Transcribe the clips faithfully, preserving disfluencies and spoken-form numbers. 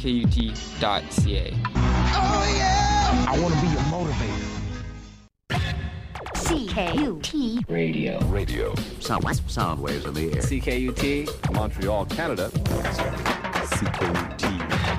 k u t dot c a. Oh, yeah! I want to be a motivator. C K U T Radio. Radio. Sound, sound waves in the air. C K U T, Montreal, Canada. C K U T.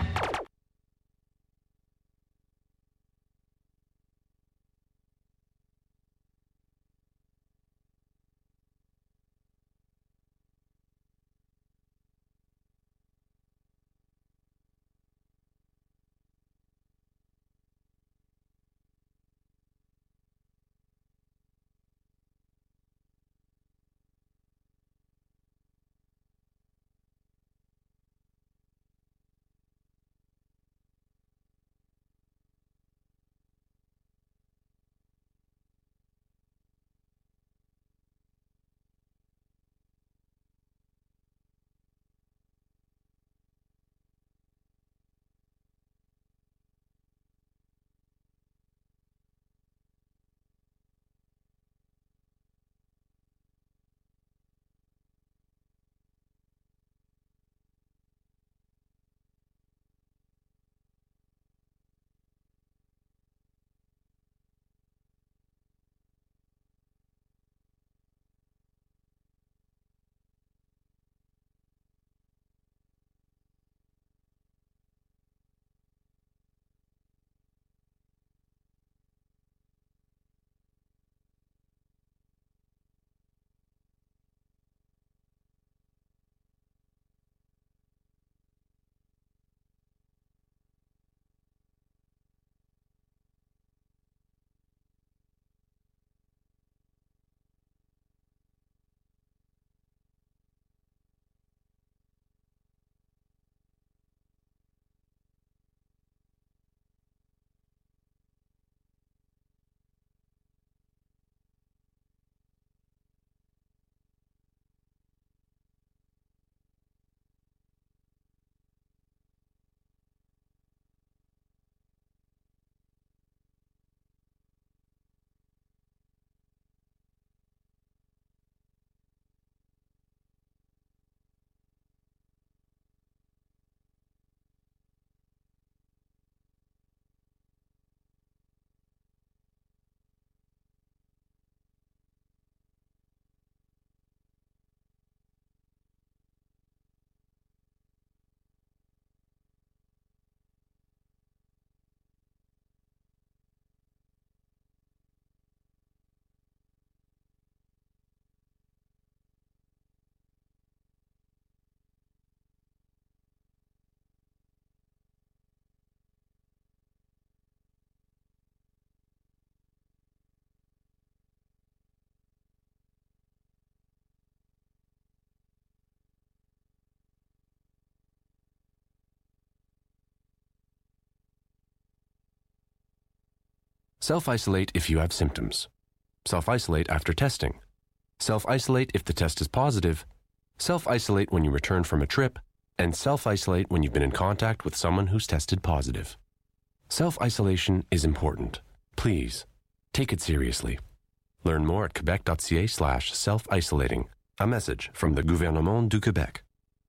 Self-isolate if you have symptoms. Self-isolate after testing. Self-isolate if the test is positive. Self-isolate when you return from a trip. And self-isolate when you've been in contact with someone who's tested positive. Self-isolation is important. Please, take it seriously. Learn more at quebec.ca slash self-isolating. A message from the Gouvernement du Québec.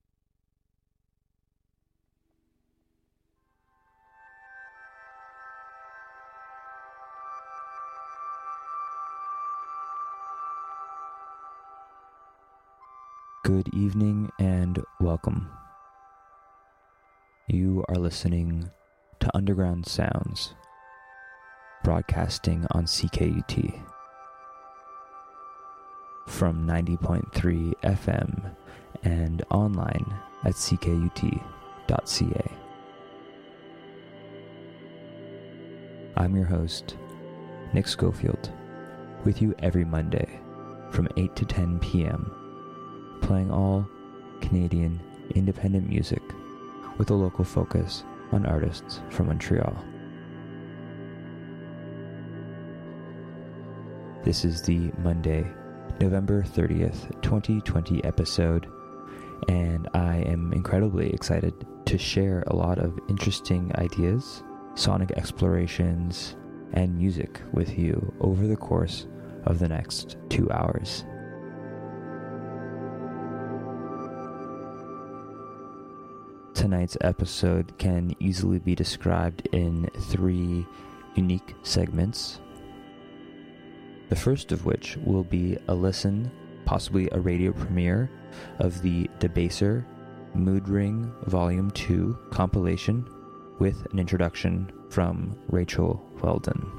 Good evening and welcome. You are listening to Underground Sounds, broadcasting on C K U T from ninety point three F M and online at c k u t dot c a. I'm your host, Nick Schofield, with you every Monday from eight to ten p.m., playing all Canadian independent music with a local focus on artists from Montreal. This is the Monday, November thirtieth, twenty twenty episode, and I am incredibly excited to share a lot of interesting ideas, sonic explorations, and music with you over the course of the next two hours. tonight's episode can easily be described in three unique segments. The first of which will be a listen, possibly a radio premiere, of the Debaser Mood Ring Volume two compilation with an introduction from Rachel Weldon.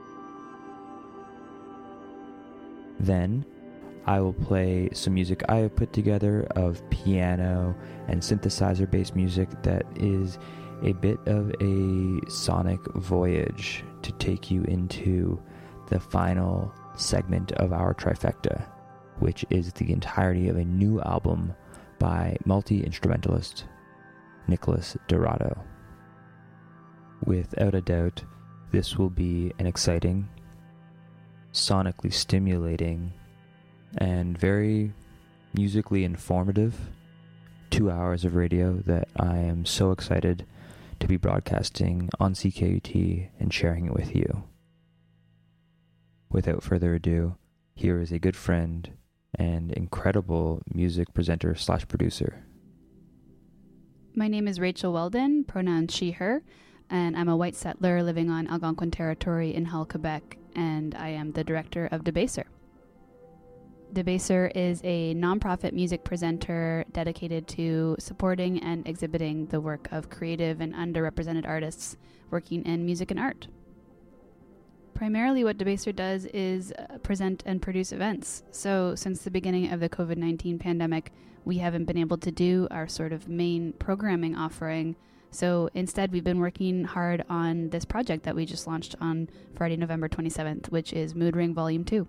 Then I will play some music I have put together of piano and synthesizer-based music that is a bit of a sonic voyage to take you into the final segment of our trifecta, which is the entirety of a new album by multi-instrumentalist Nicholas Dorado. Without a doubt, this will be an exciting, sonically stimulating, and very musically informative two hours of radio that I am so excited to be broadcasting on C K U T and sharing it with you. Without further ado, here is a good friend and incredible music presenter slash producer. My name is Rachel Weldon, pronouns she, her, and I'm a white settler living on Algonquin territory in Hull, Quebec, and I am the director of Debaser. Debaser is a nonprofit music presenter dedicated to supporting and exhibiting the work of creative and underrepresented artists working in music and art. Primarily what Debaser does is uh, present and produce events. So since the beginning of the covid nineteen pandemic, we haven't been able to do our sort of main programming offering. So instead, we've been working hard on this project that we just launched on Friday, November twenty-seventh, which is Mood Ring Volume two.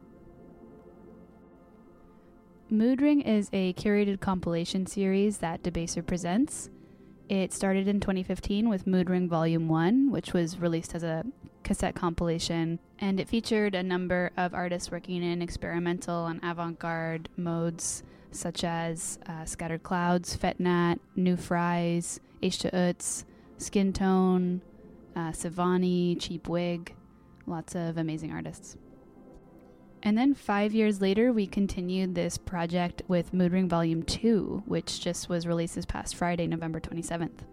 Mood Ring is a curated compilation series that Debaser presents. It started in twenty fifteen with Mood Ring Volume one, which was released as a cassette compilation, and it featured a number of artists working in experimental and avant-garde modes, such as uh, Scattered Clouds, Fetnat, New Fries, H two Uts, Skin Tone, uh, Sivani, Cheap Wig, lots of amazing artists. And then five years later, we continued this project with Mood Ring Volume two, which just was released this past Friday, November twenty-seventh.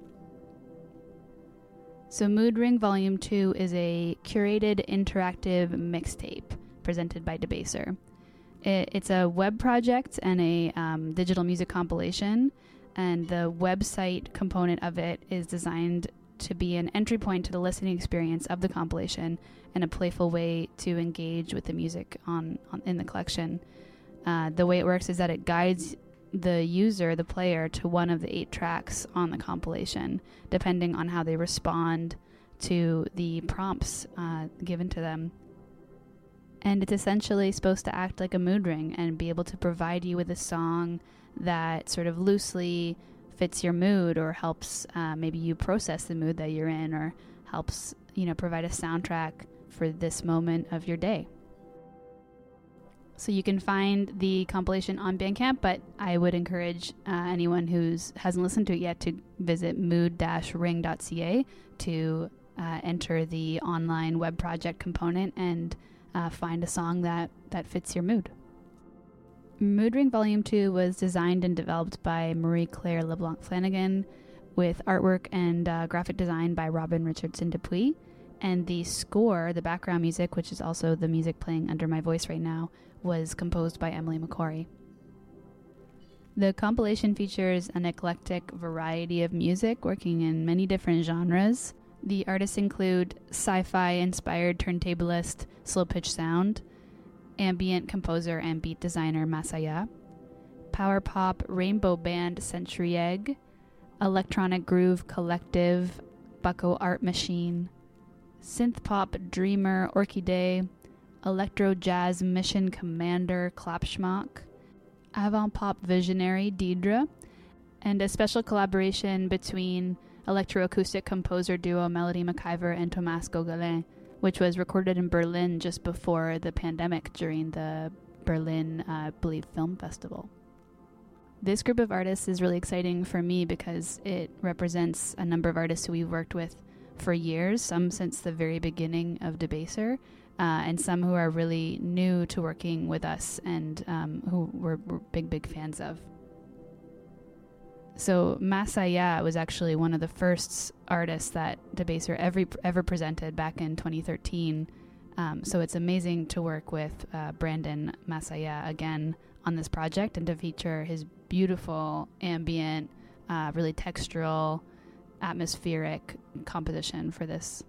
So Mood Ring Volume two is a curated interactive mixtape presented by Debaser. It, it's a web project and a um, digital music compilation, and the website component of it is designed to be an entry point to the listening experience of the compilation and a playful way to engage with the music on, on in the collection. Uh, the way it works is that it guides the user, the player, to one of the eight tracks on the compilation, depending on how they respond to the prompts uh, given to them. And it's essentially supposed to act like a mood ring and be able to provide you with a song that sort of loosely fits your mood, or helps uh, maybe you process the mood that you're in, or helps, you know, provide a soundtrack for this moment of your day. So you can find the compilation on Bandcamp, but I would encourage uh, anyone who hasn't listened to it yet to visit mood dash ring dot c a to uh, enter the online web project component and uh, find a song that, that fits your mood. Mood Ring Volume two was designed and developed by Marie-Claire LeBlanc Flanagan, with artwork and uh, graphic design by Robin Richardson Dupuis, and the score, the background music, which is also the music playing under my voice right now, was composed by Emily McCory. The compilation features an eclectic variety of music working in many different genres. The artists include sci-fi inspired turntablist Slow Pitch Sound, ambient composer and beat designer Masaya, power pop rainbow band Century Egg, electronic groove collective Bucko Art Machine, synth pop dreamer Orchidee, electro jazz mission commander Klapschmock, avant pop visionary Deidre, and a special collaboration between electroacoustic composer duo Melody McIver and Thomas Gauguin, which was recorded in Berlin just before the pandemic during the Berlin, uh, I believe, Film Festival. This group of artists is really exciting for me because it represents a number of artists who we've worked with for years, some since the very beginning of Debaser, uh, and some who are really new to working with us and um, who we're, we're big, big fans of. So Masaya was actually one of the first artists that Debaser ever, ever presented back in twenty thirteen. Um, so it's amazing to work with uh, Brandon Masaya again on this project and to feature his beautiful ambient, uh, really textural, atmospheric composition for this.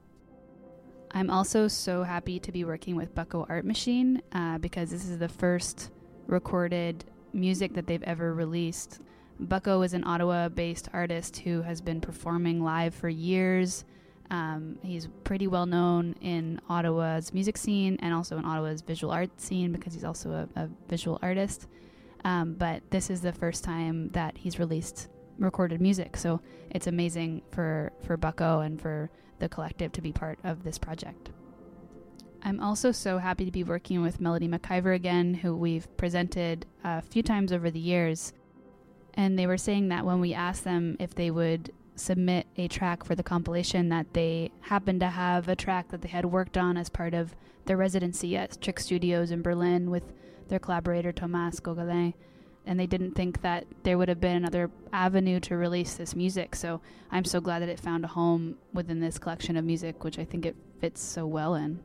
I'm also so happy to be working with Bucko Art Machine uh, because this is the first recorded music that they've ever released. Bucko is an Ottawa-based artist who has been performing live for years. Um, he's pretty well known in Ottawa's music scene and also in Ottawa's visual art scene because he's also a, a visual artist. Um, but this is the first time that he's released recorded music, so it's amazing for, for Bucko and for the collective to be part of this project. I'm also so happy to be working with Melody McIver again, who we've presented a few times over the years. And they were saying that when we asked them if they would submit a track for the compilation, that they happened to have a track that they had worked on as part of their residency at Trick Studios in Berlin with their collaborator Thomas Gauguin, and they didn't think that there would have been another avenue to release this music. So I'm so glad that it found a home within this collection of music, which I think it fits so well in.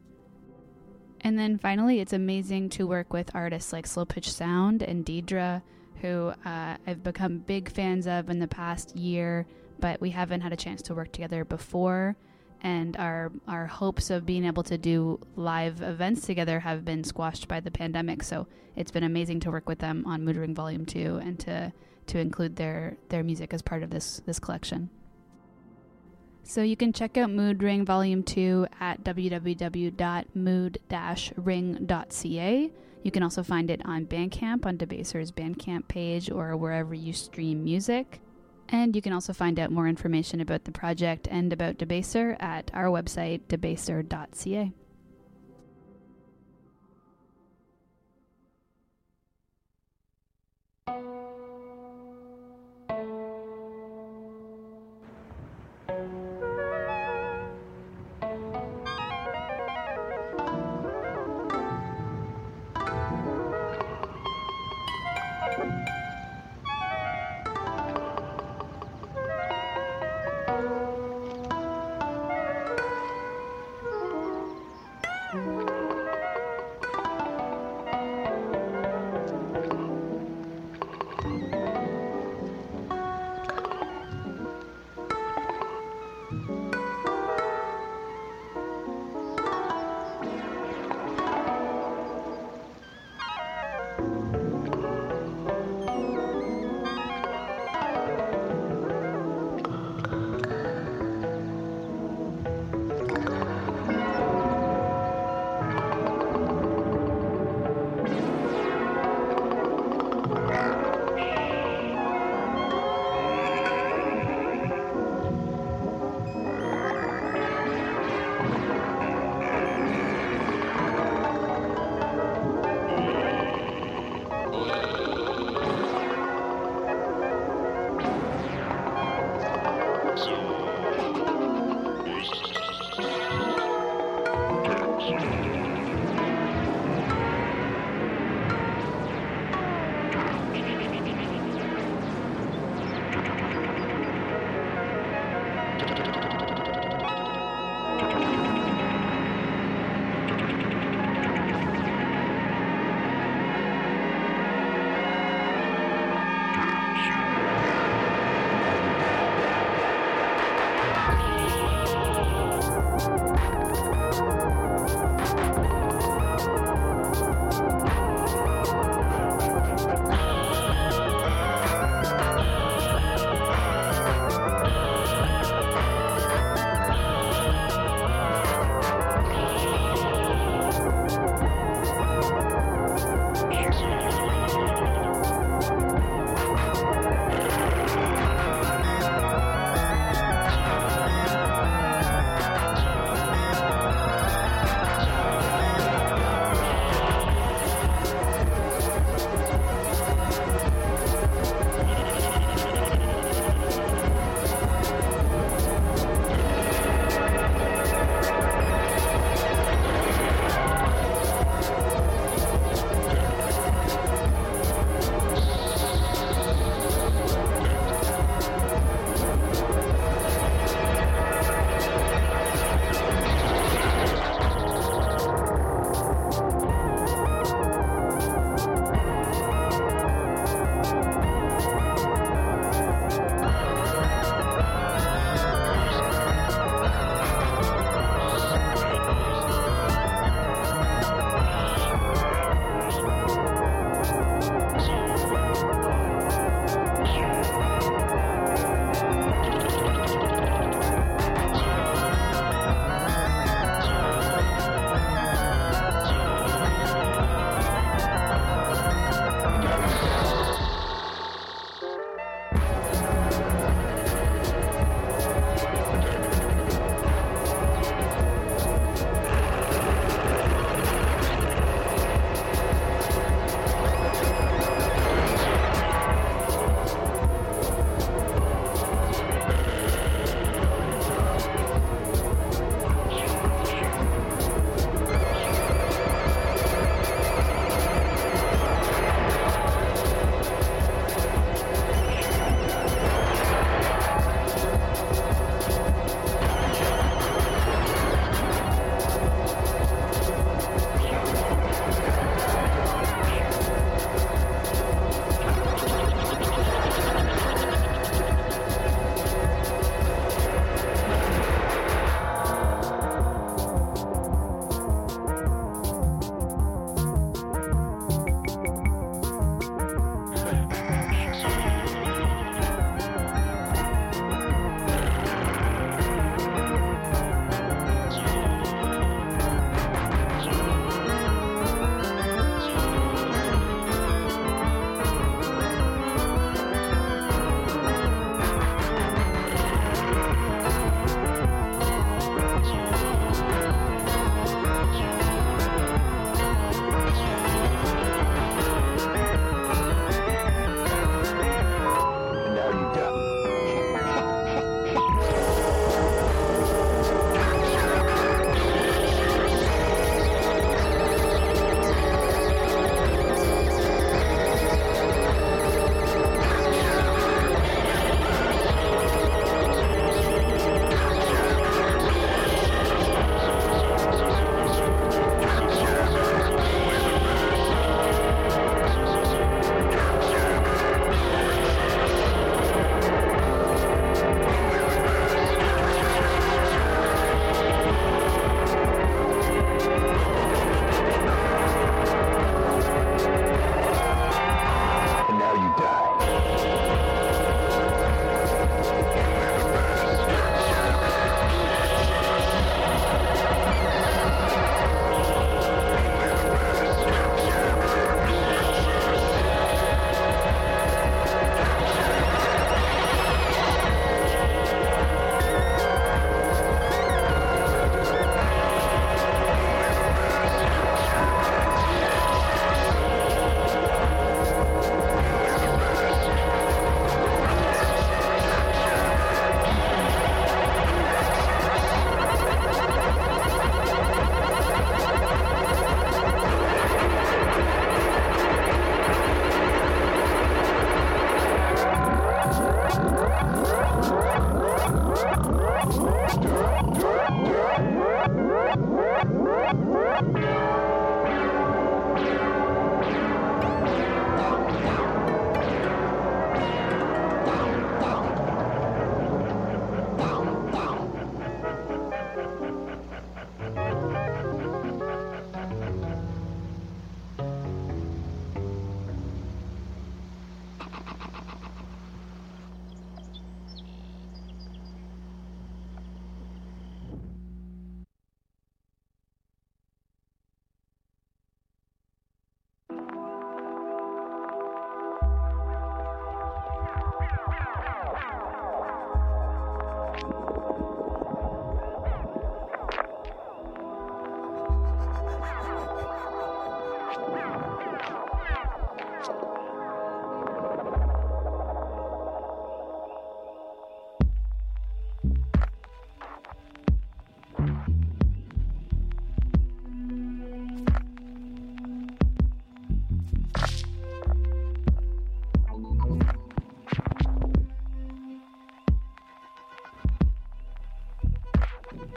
And then finally, it's amazing to work with artists like Slow Pitch Sound and Deidre, who uh, I've become big fans of in the past year, but we haven't had a chance to work together before. And our our hopes of being able to do live events together have been squashed by the pandemic. So it's been amazing to work with them on Mood Ring Volume two and to to include their, their music as part of this, this collection. So you can check out Mood Ring Volume two at w w w dot mood dash ring dot c a. You can also find it on Bandcamp, on Debaser's Bandcamp page, or wherever you stream music. And you can also find out more information about the project and about Debaser at our website, debaser dot c a.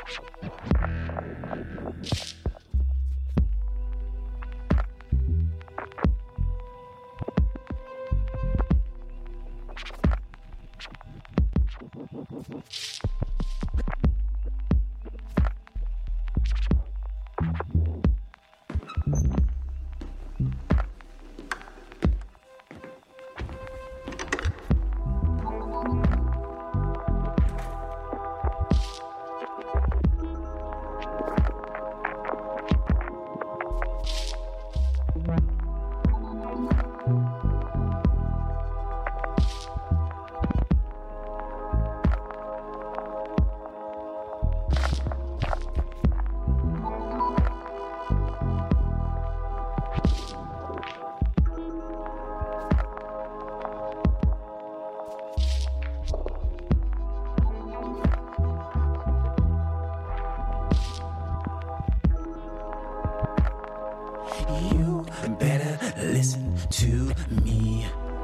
You better listen to me.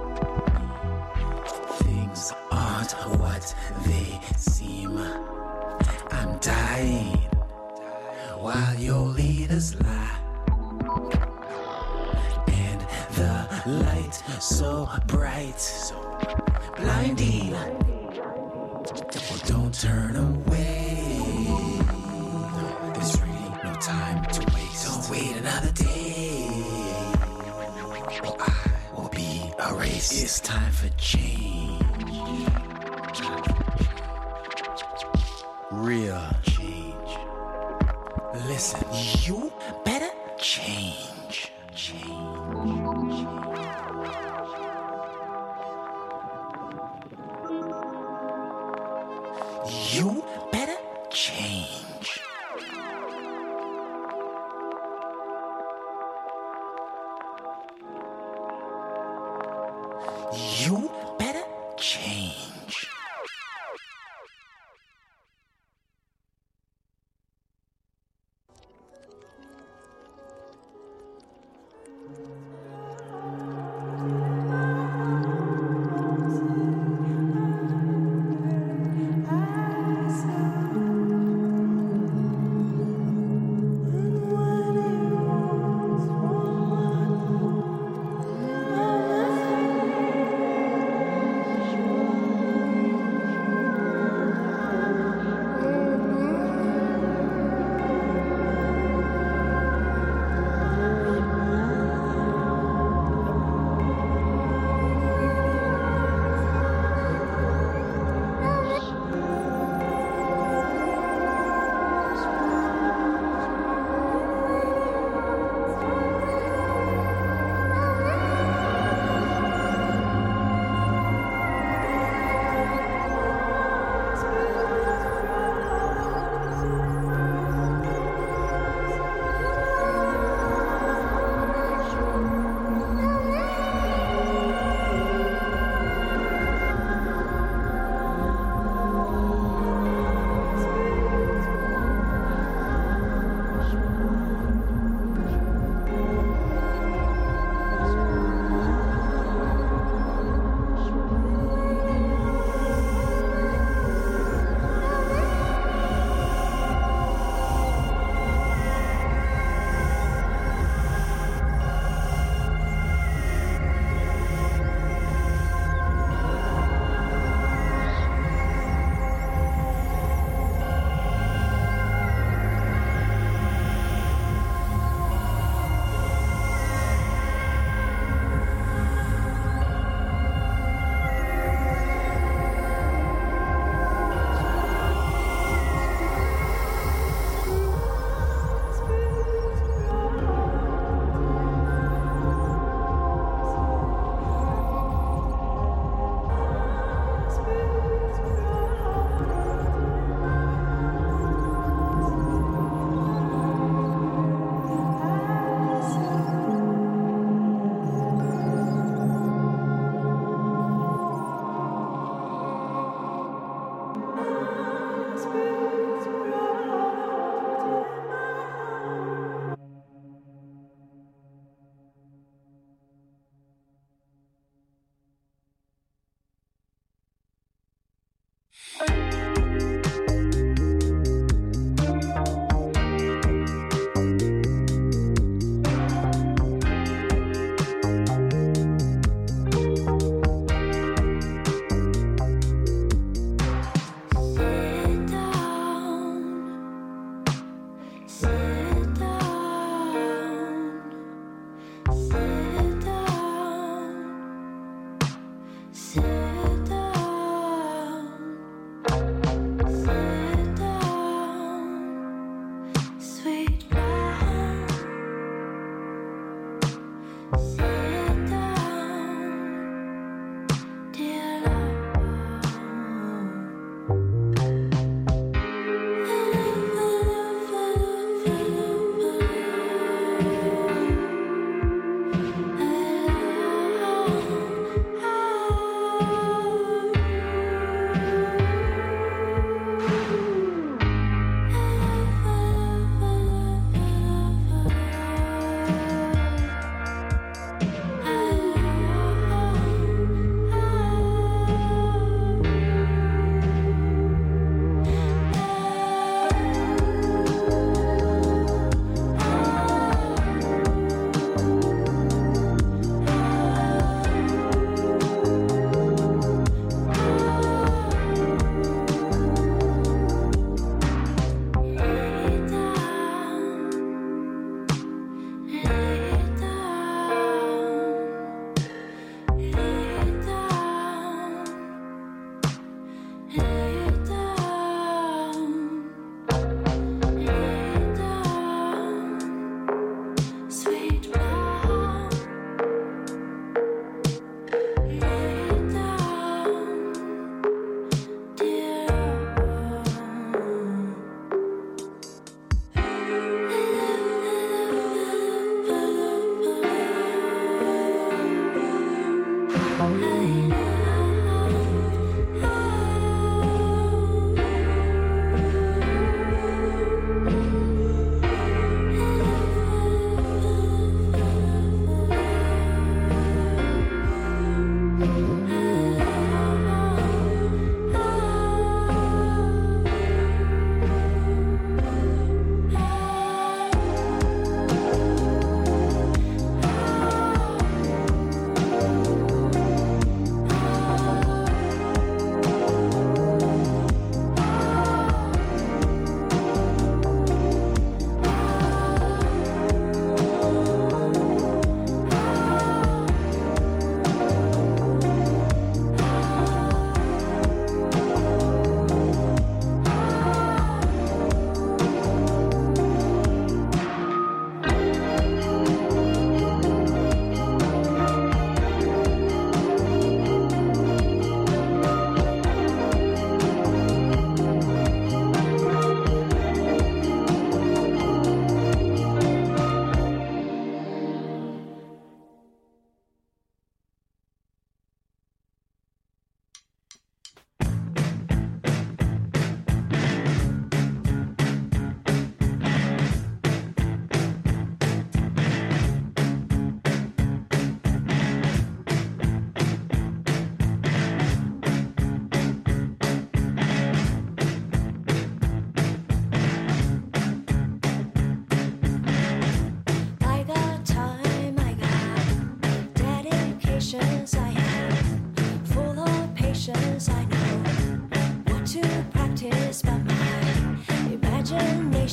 Things aren't what they seem. I'm dying while your leaders lie. And the light so bright, so blinding. Well, don't turn away. There's really no time to waste. Don't wait another day, or I will be erased. It's time for change. Real change. Listen, you better change. Change. You better change. You better change.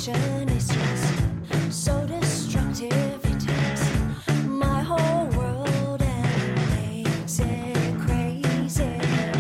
situation is just so destructive. It takes my whole world and makes it crazy.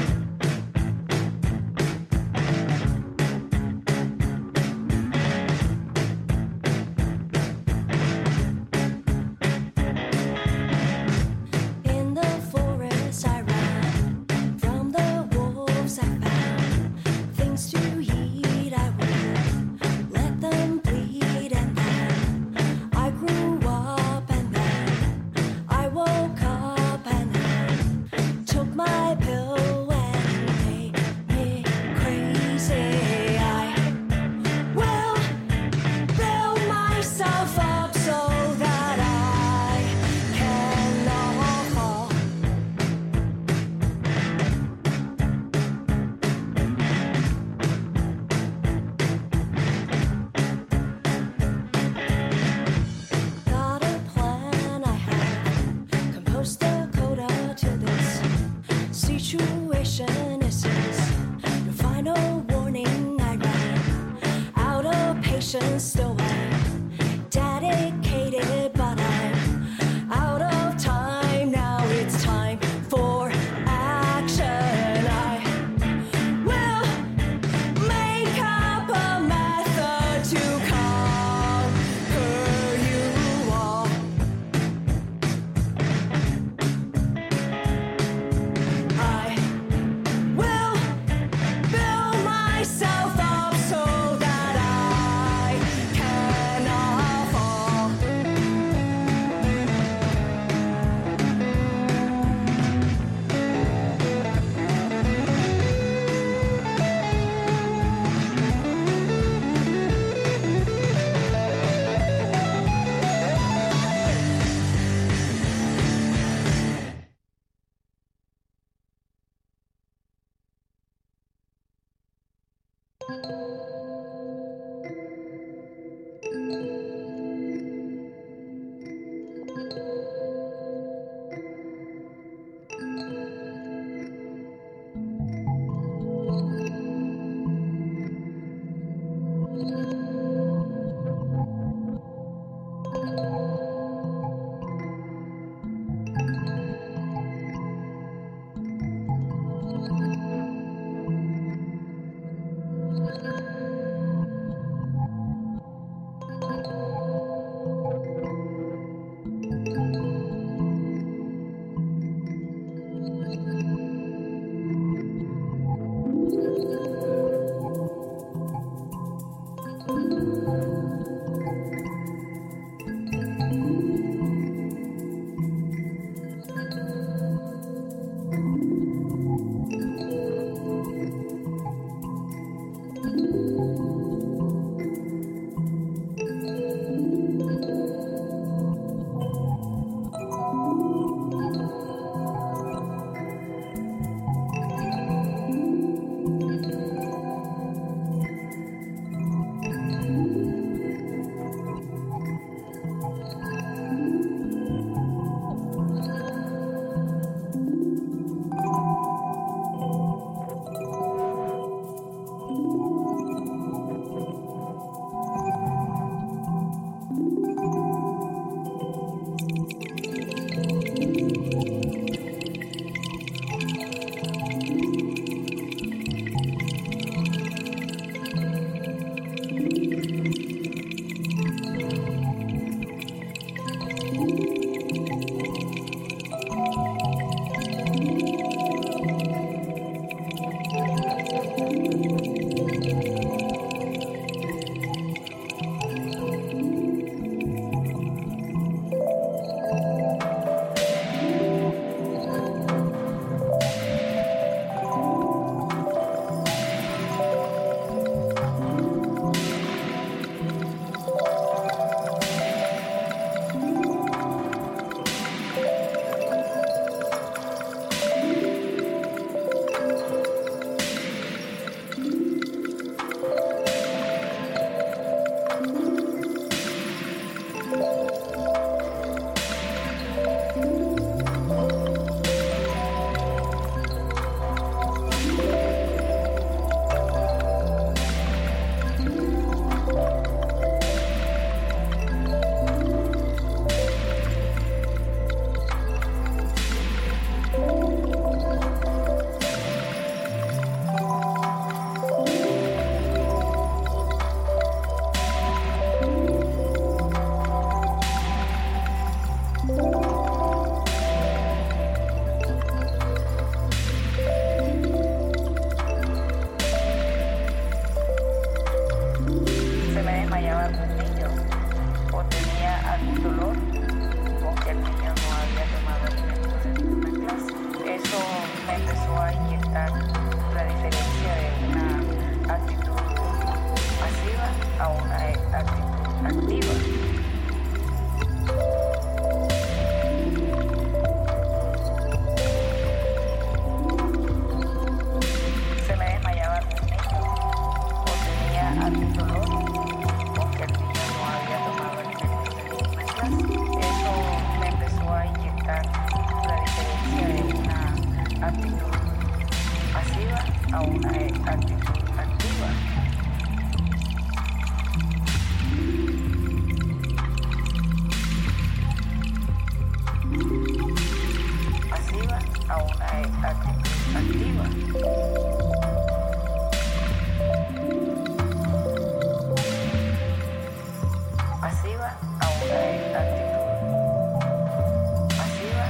In the forest I ran from the wolves. I found things to eat. I would let them bleed, and then I grew up, and then I woke up, and then took my pill and made me crazy. I will build myself up so that I cannot fall. Got a plan, I have composed a coda to this situation. This is the final warning. I ran out of patience, still I'm dedicated, but I'm out of time now. It's time for action. I will make up a method to conquer you all. I will build myself up so that I cannot fall. desmayaba algún niño o tenía algún dolor o que el niño no había tomado alimentos en una clase. Eso me empezó a inyectar la diferencia de una actitud pasiva a una actitud activa. Se me desmayaba algún niño o tenía algún dolor o que el niño no había tomado alimentos en una clase. Eso me empezó a inyectar la diferencia de una actitud pasiva a una actitud activa. Pasiva a una actitud activa. Pasiva a una actitud pasiva.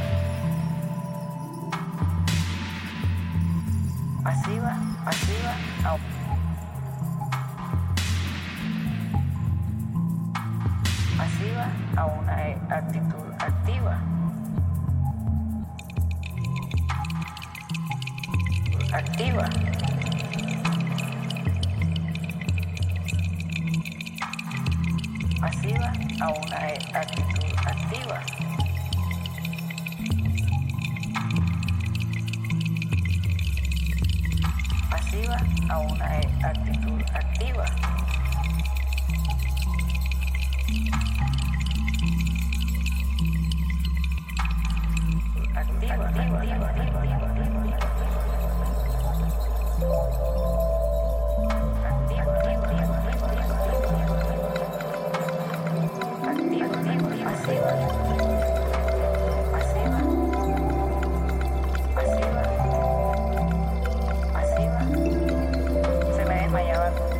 Pasiva, pasiva a pasiva a una actitud activa. Activa. Pasiva a una actitud activa. Pasiva a una actitud activa. Activa, activa, activa, activa, activa. Se me desmayaba.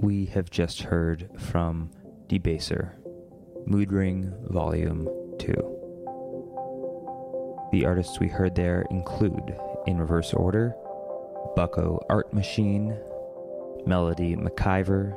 We have just heard from Debaser, Mood Ring Volume two. The artists we heard there include, in reverse order, Bucko Art Machine, Melody McIver,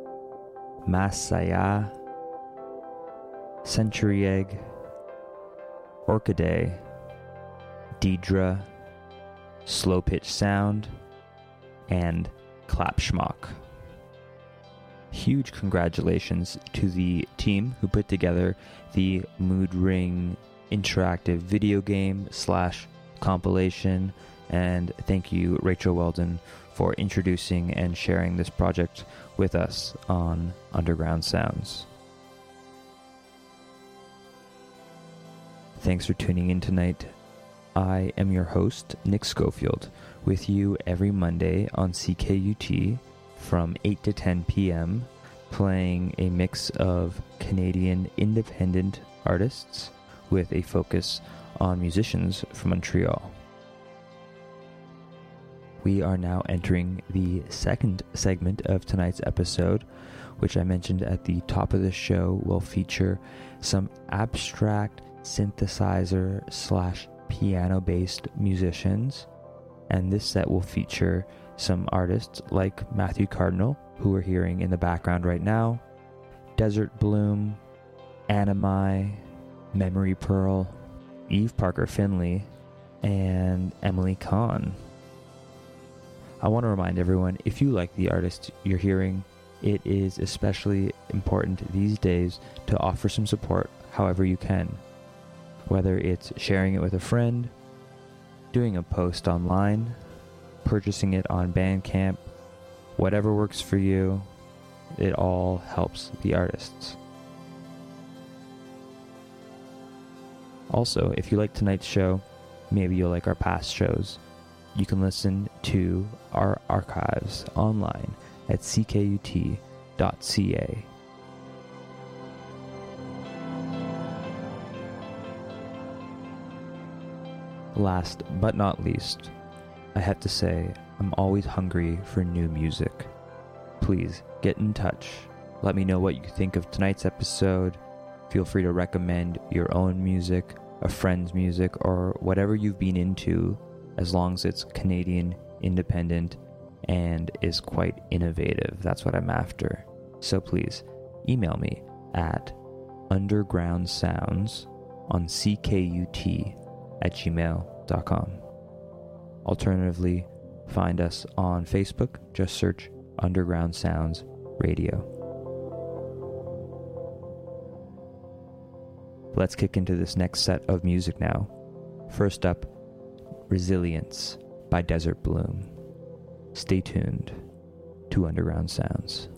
Masaya, Century Egg, Orchidee, Deidre, Slow Pitch Sound, and Clapschmock. Huge congratulations to the team who put together the Mood Ring interactive video game slash compilation, and thank you, Rachel Weldon, for introducing and sharing this project with us on Underground Sounds. Thanks for tuning in tonight. I am your host, Nick Schofield, with you every Monday on C K U T from eight to ten p.m., playing a mix of Canadian independent artists with a focus on musicians from Montreal. We are now entering the second segment of tonight's episode, which I mentioned at the top of the show will feature some abstract synthesizer slash piano-based musicians, and this set will feature some artists like Matthew Cardinal, who we're hearing in the background right now, Desert Bloom, Anamai, Memory Pearl, Eve Parker Finley, and Emily Kahn. I want to remind everyone, if you like the artist you're hearing, it is especially important these days to offer some support however you can. Whether it's sharing it with a friend, doing a post online, purchasing it on Bandcamp, whatever works for you, it all helps the artists. Also, if you like tonight's show, maybe you'll like our past shows. You can listen to our archives online at c k u t dot c a. Last but not least, I have to say I'm always hungry for new music. Please get in touch. Let me know what you think of tonight's episode. Feel free to recommend your own music, a friend's music, or whatever you've been into, as long as it's Canadian, independent, and is quite innovative. That's what I'm after. So please email me at undergroundsounds on C K U T at gmail dot com. Alternatively, find us on Facebook. Just search Underground Sounds Radio. Let's kick into this next set of music now. First up, Resilience by Desert Bloom. Stay tuned to Underground Sounds.